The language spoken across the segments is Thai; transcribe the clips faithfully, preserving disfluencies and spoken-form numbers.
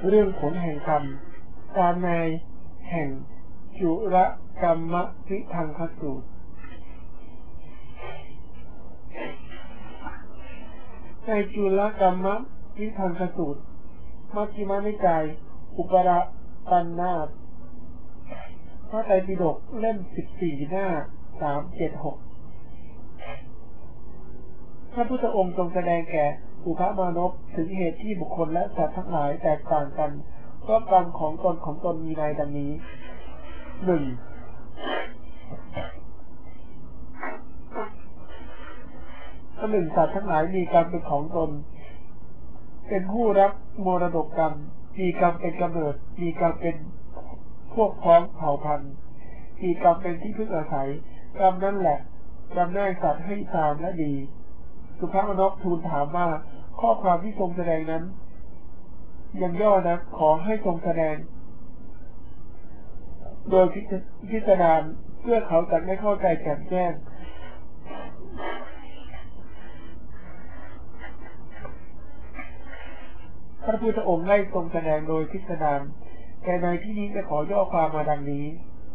เรื่องผลแห่งกรรมตามในแห่งจุลกรรมวิทังคสูตรในจุลกรรมวิทังคสูตรมัชฌิมานิกายอุปราปันนาถพระไตรปิฎกเล่มสิบสี่หน้าสามเจ็ดหกพระพุทธองค์ทรงแสดงแก่อุพมานพถึงเหตุที่บุคคลและสัตว์ทั้งหลายแตกต่างกันเพราะกรรมของตนของตนมีในดังนี้หนึ่งข้อหนึ่งสัตว์ทั้งหลายมีกรรมเป็นของตนเป็นผู้รับมรดกกรรมมีกรรมเป็นกำเนิดมีกรรมเป็นพวกพ้องเผ่าพันธุ์มีกรรมเป็นที่พึ่งอาศัยกรรมนั่นแหละจำแนกสัตว์ให้ตามและดีสุภมนพทูลถามว่าข้อความที่ทรงแสดงนั้นยังย่อนะขอให้ทรงแสดงโดยพิจารณาเพื่อเขาจะไม่เข้าใจแจ่มแจ้งพระพุทธองค์ได้ทรงแสดงโดยพิจารณาแต่ในที่นี้จะขอย่อความมาดังนี้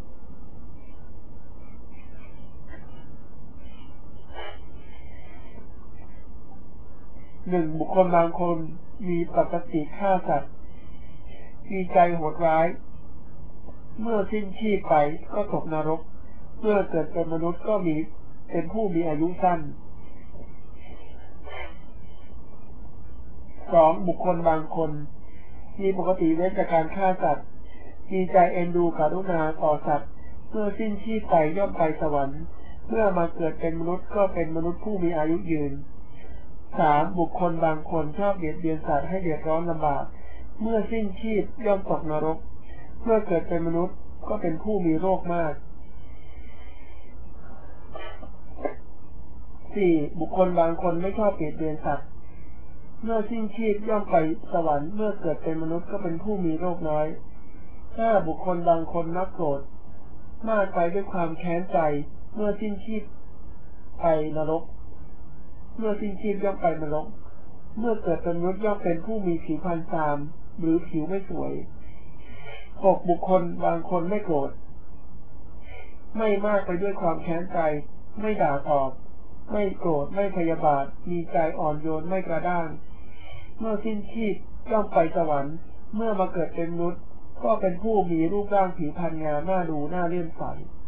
หนึ่งบุคคลบางคนมีปกติฆ่าสัตว์มีใจโหดร้ายเมื่อสิ้นชีพไปก็ตกนรกเมื่อเกิดเป็นมนุษย์ก็มีเป็นผู้มีอายุสั้นสองบุคคลบางคนมีปกติเว้นจากการฆ่าสัตว์มีใจเอ็นดูกรุณาต่อสัตว์เมื่อสิ้นชีพไปย่อมไปสวรรค์เมื่อมาเกิดเป็นมนุษย์ก็เป็นมนุษย์ผู้มีอายุยืนสามบุคคลบางคนชอบเบียดเบียนสัตว์ให้เดือดร้อนลำบากเมื่อสิ้นชีพย่อมตกนรกเมื่อเกิดเป็นมนุษย์ก็เป็นผู้มีโรคมากสี่บุคคลบางคนไม่ชอบเบียดเบียนสัตว์เมื่อสิ้นชีพย่อมไปสวรรค์เมื่อเกิดเป็นมนุษย์ก็เป็นผู้มีโรคน้อยห้าบุคคลบางคนนักโกรธมากไปด้วยความแค้นใจเมื่อสิ้นชีพไปนรกเมื่อสิ้นชีพย่อมไปนรกเมื่อเกิดเป็นมนุษย์ย่อมเป็นผู้มีผิวพรรณซามหรือผิวไม่สวยหกบุคคลบางคนไม่โกรธไม่มากไปด้วยความแค้นใจไม่ด่าตอบไม่โกรธไม่พยาบาทมีใจอ่อนโยนไม่กระด้างเมื่อสิ้นชีพย่อมไปสวรรค์เมื่อมาเกิดเป็นมนุษย์ก็เป็นผู้มีรูปร่างผิวพรรณงามน่าดูน่าเลื่อมใส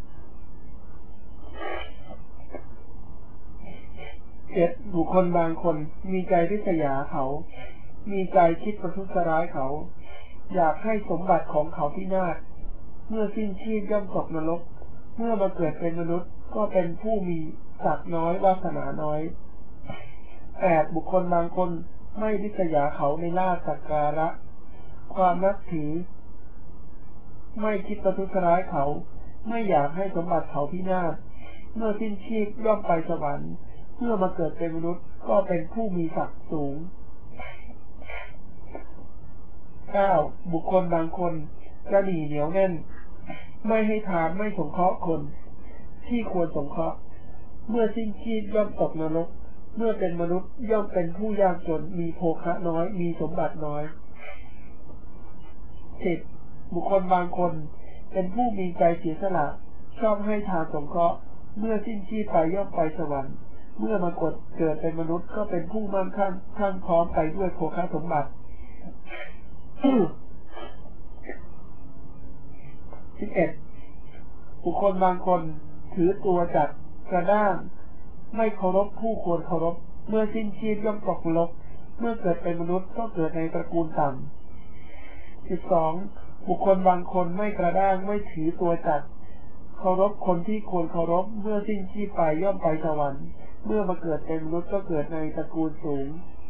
เจ็ดบุคคลบางคนมีใจริษยาเขามีใจคิดประทุษร้ายเขาอยากให้สมบัติของเขาพินาศเมื่อสิ้นชีพย่อมตกนรกเมื่อมาเกิดเป็นมนุษย์ก็เป็นผู้มีศักดิ์น้อยวาสนาน้อยแปดบุคคลบางคนไม่ริษยาเขาในลาภสักการะความนับถือไม่คิดประทุษร้ายเขาไม่อยากให้สมบัติเขาพินาศเมื่อสิ้นชีพย่อมไปสวรรค์เมื่อมาเกิดเป็นมนุษย์ก็เป็นผู้มีศักดิ์สูงเก้าบุคคลบางคนกระหนี่เหนียวแน่นไม่ให้ทานไม่สงเคราะห์คนที่ควรสงเคราะห์เมื่อสิ้นชีพย่อมตกนรกเมื่อเป็นมนุษย์ย่อมเป็นผู้ยากจนมีโภคะน้อยมีสมบัติน้อยสิบบุคคลบางคนเป็นผู้มีใจเสียสละชอบให้ทานสงเคราะห์เมื่อสิ้นชีพไปย่อมไปสวรรค์เมื่อมากดเกิดเป็นมนุษย์ก็เป็นผู้มั่งคั่งทั้งพร้อมไปด้วยโภคะสมบัติสิบเอ็ดบุคคลบางคนถือตัวจัดกระด้างไม่เคารพผู้ควรเคารพเมื่อสิ้นชีพย่อมตกนรกเมื่อเกิดเป็นมนุษย์ก็เกิดในตระกูลต่ำสิบสองบุคคลบางคนไม่กระด้างไม่ถือตัวจัดเคารพคนที่ควรเคารพเมื่อสิ้นชีพไปย่อมไปสวรรค์เมื่อมาเกิดเป็นมนุษย์ก็เกิดในตระกูลสูง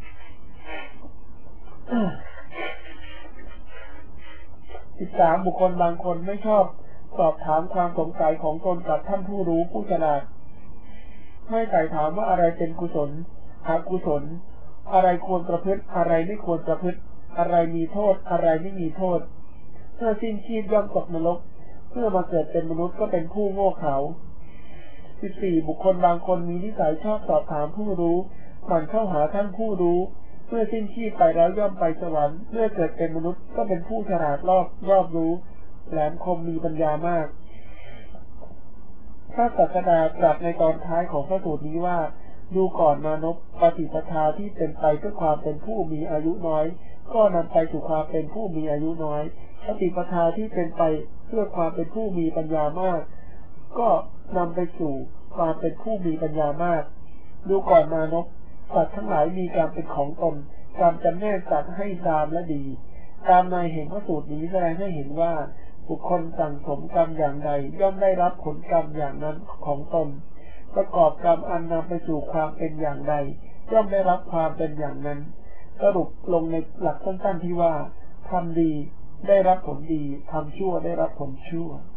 สิบสามบุคคลบางคนไม่ชอบสอบถามความสงสัยของตนกับท่านผู้รู้ผู้ฉลาดไม่ไต่ถามว่าอะไรเป็นกุศลอกุศลอะไรควรประพฤติอะไรไม่ควรประพฤติอะไรมีโทษอะไรไม่มีโทษเมื่อสิ้นชีพย่อมตกนรกเมื่อมาเกิดเป็นมนุษย์ก็เป็นผู้โง่เขลาสิบสี่บุคคลบางคนมีนิสัยชอบสอบถามผู้รู้หมั่นเข้าหาท่านผู้รู้เมื่อสิ้นชีพไปแล้วย่อมไปสวรรค์เมื่อเกิดเป็นมนุษย์ก็เป็นผู้ฉลาดรอบรอบรู้แหลมคมมีปัญญามากพระศาสดาตรัสในตอนท้ายของพระสูตรนี้ว่าดูก่อนมานพปฏิปทาที่เป็นไปเพื่อความเป็นผู้มีอายุน้อยก็นำไปสู่ความเป็นผู้มีอายุน้อยปฏิปทาที่เป็นไปเพื่อความเป็นผู้มีปัญญามากก็นำไปสู่ความเป็นผู้มีปัญญามากดูก่อนมานพสัตว์ทั้งหลายมีกรรมเป็นของตนกรรมจำแนกสัตว์ให้ตามและดีตามในเห็นพระสูตรนี้แสดงให้เห็นว่าบุคคลสั่งสมกรรมอย่างใดย่อมได้รับผลกรรมอย่างนั้นของตนประกอบกรรมอันนำไปสู่ความเป็นอย่างใดย่อมได้รับความเป็นอย่างนั้นสรุปลงในหลักสั้นๆที่ว่าทำดีได้รับผลดีทำชั่วได้รับผลชั่ว